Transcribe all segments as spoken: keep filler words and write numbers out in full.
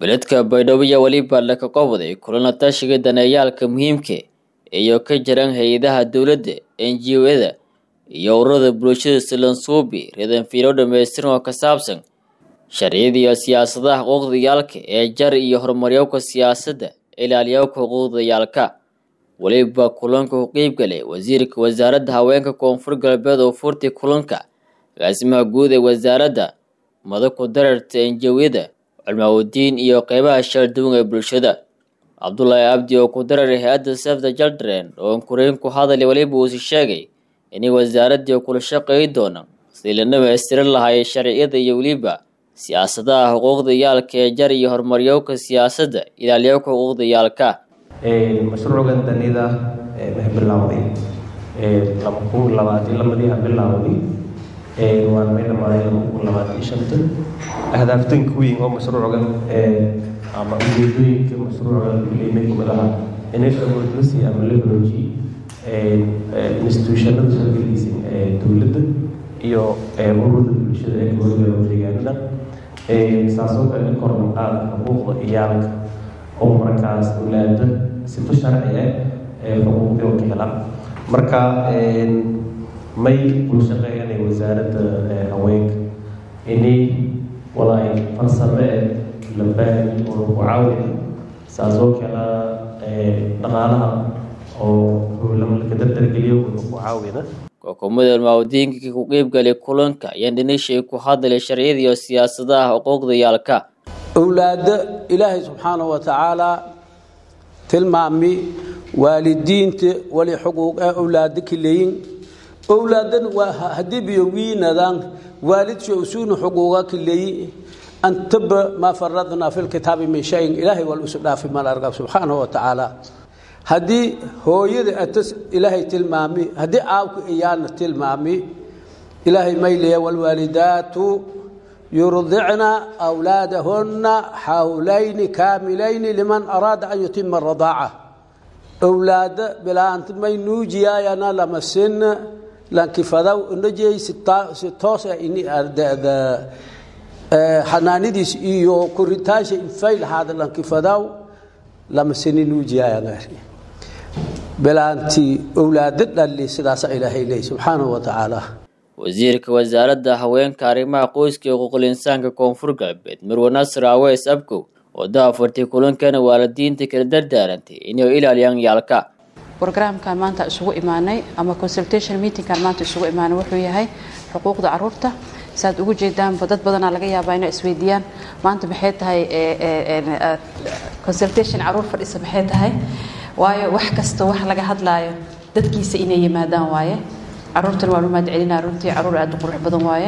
beledka Baydhabo waliba la ka qabwaday kulana tashiga danayaalka muhiimka iyo ka jiran hay'adaha dawladda N G O-da iyo ururada bulshada silan suubi reedan fiiro dhameystiran oo ka saabsan sharciyada iyo siyaasadaha xuquuqdayaalka ee jar iyo horumarka siyaasadda ilaaliyo xuquuqdayaalka waliba kulanka u qayb galay wasiirka wasaaradda haweenka koonfur galbeed oo furtay kulanka gaasimaha guud ee wasaaradda madaxda dararta N G O-da almaawdiin iyo qaybaha sharduun ee bulshada Abdullahi Abdi oo ku daray hay'adda Save the Children oo kureen ku hadalay waliba uu sheegay in wasaaraddu kula shaqeey doonaan si la nabadgelin lahayd sharciyada iyo waliba siyaasadaha xuquuqdayaalka ee jar iyo horumarka siyaasadda ilaaliyo xuquuqdayaalka ee mashruucan danida ee bilowday ee laba kun labaatan lamadii bilowday ee waan meesha maray laba kun labaatan iyo shan ahdaaftan kuwiin oo mashruucan ee ama ujeedooyinka mashruucan leeyahay kumadaha inay awoodlisi ama leverage ee institutionada shaqadiisa ee dawladda iyo ee ururada bulshada ee gobolka deegaanada ee saasoo kale kor u qaada xuquuqda iyaalka oo markaas ulaada si sharci ah ee xuquuqdooda helaan marka ee may u shaqeeyay wasaaradda haweenka inay walaay farsamo la baahan oo ku caawin saasoo kale ee dhaqaalaha oo lama ka dardargeliyo oo ku caawina xukuumadda almaawdiinka ku qayb galay kulanka ayaan dhinishay ku hadlay sharciyada iyo siyaasadaha xuquuqdayaalka awlaada ilaahay subhanahu wa ta'ala tilmaami waalidiinta wali xuquuq awlaadka kileeyin awlaadan waa hadii biyo wiinadan waalidku usuun xuquuqa kileeyin antaba ma faradna fil kitaabi min shay ilaahay wal usdaafi mal arqab subhanahu wa ta'ala hadii hooyada atas ilaahay tilmaami hadii aawku iyaan tilmaami ilaahay mayliya wal walidaatu yurdi'na awlaadahunna hawlayn kaamilayn liman arada an yutimma ar-radaa'a awlaad bilaant may nuujiyayana lama sin laakiin fadaw najay sitoos ini ardaada xanaanidis iyo kuritaasha fayl hada laakiin fadaw lama sin nuujiyayana bilaanti awlaad dhalli sidaas ilaahay leeyahay subhanahu wa ta'ala wasiirka wasaaradda haweenka arrimaha qoyska iyo xuquuqul insaanka koonfur galbeed Marwan Nasr Aweys Abko oo daafartay kulankan waalidiinta kala dardaarantay inay ilaaliyaan yaalka barnaamijkan maanta isugu imaanay ama consultation meeting kan maanta isugu imaanay wuxuu yahay xuquuqda carruurta saad ugu jeedaan dad badan laga yaabaa inay isweydiiyaan maanta maxay tahay consultation carruur fadhisa maxay tahay waayo wax kasta wax laga hadlaayo dadkiisa inay yimaadaan waaye carruurtan waa lumaad celinaa runtii carruur aad u qurux badan waaye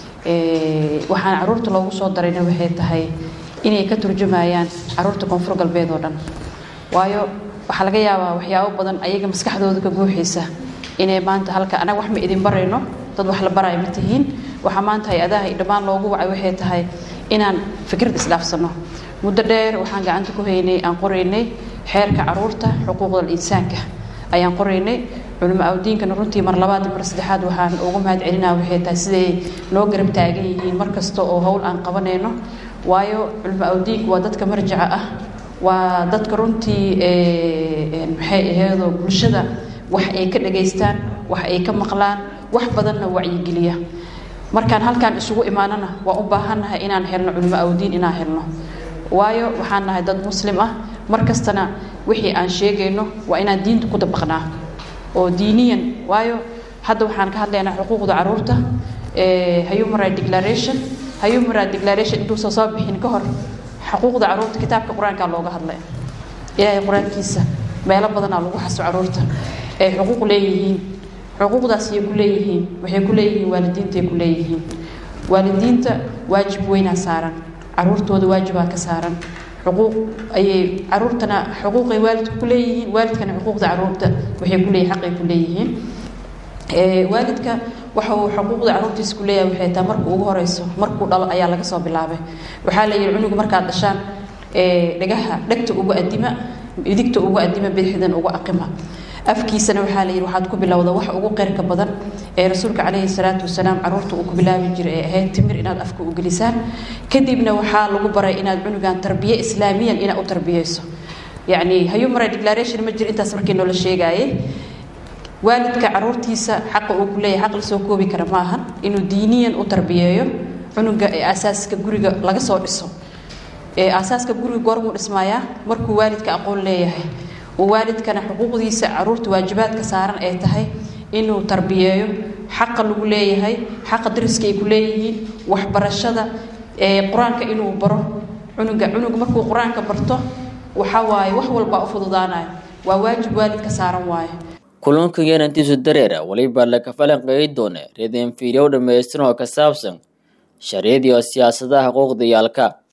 ee waxaan carruurta loogu soo darayna waxay tahay inay ka turjumayaan carruurta koonfur galbeed oo dhan waayo waxa laga yaabaa waxyaabo badan ayaga maskaxdooda ka buuxaysa inay maanta halka anaga wax ma idin barayno dad wax la barayo ma tihiin waxa maanta hay'adaha dhammaan loogu wacay waxay tahay inaan fikrad isdhaafsano muddo dheer waxaan gacanta ku haynay aan qoraynay xeerka carruurta xuquuqda insaanka ayaan qoraynay culimo awdiinka runtii mar labaad mar saddexaad waxaan ugu mahad celinaa waxay tahay sidee noo garab taagan yihiin mar kasta oo hawl aan qabanayno waayo culimo awdiinka waa dadka marjaca ah waa dadka runtii ee maxay ahayd bulshada wax ay ka dhageystaan wax ay ka maqlaan wax badanna wacyi geliya markaan halkaan isugu imaanana waa u baahanahay inaan helno culimo awdiin inaan helno waayo waxaan nahay dad muslim ah mar kastana wixii aan sheegayno waa inaan diinta ku dabaqnaa oo diiniyan waayo hadda waxaan ka hadlaynaa xuquuqda carruurta ee Human Rights Declaration Human Rights Declaration intuu soo soo bixin ka hor xuquuqda carruurta kitaabka quraanka looga hadlay ilaahay quraankiisa meelo badan lagu xaso carruurta ee xuquuq leeyihiin xuquuqdaas ay ku leeyihiin waxay ku leeyihiin waalidiinta ay ku leeyihiin waalidiinta waajib weyn saaran carruurtooda waajibaa ka saaran حقوق أي عروتنا حقوق والد كليهين والد كان حقوق عروته وهي كلية حق كليهين والدك وحو حقوق عروتي كلية وهي تمرك وهرسه مرك وضل أيا لك صاب اللعبة وحاله يعنق مرك عشان لجها لقت أبو الدماء يديك أبو الدماء بالحدن أبو أقمة afkiisana waxaa la yidhi waxaad ku bilowda wax ugu qeyrka badan ee rasuulka calayhi salaatu wasalaam caruurta uu ku bilaabi jiray ee ahayd timir inaad afka u gelisaan kadibna waxaa lagu baray inaad cunugan tarbiye islaamiyan inaad u tarbiyeyso yacni human rights declaration ma jiro intaas markii noola sheegaayay waalidka caruurtiisa xaqa uu ku leeyahay xaq la soo koobi kara maahan inuu diiniyan u tarbiyeeyo cunuga ee asaaska guriga laga soo dhiso ee asaaska guriga goormuu dhismayaa markuu waalidka aqoon leeyahay oo waalidkana xuquuqdiisa caruurta waajibaadka saaran ay tahay inuu tarbiyeeyo xaqa lagu leeyahay xaqa dariska ay ku leeyihiin waxbarashada ee quraanka inuu baro cunuga cunuga markuu quraanka barto waxa waaye wax walba u fududaanayo waa waajib waalidka saaran waaye kulanka yeenantiisu dareera waliba la ka falanqeey doona reedeen fiidiyow dhameystiran oo ka saabsan sharciyada iyo siyaasadaha xuquuqda yaalka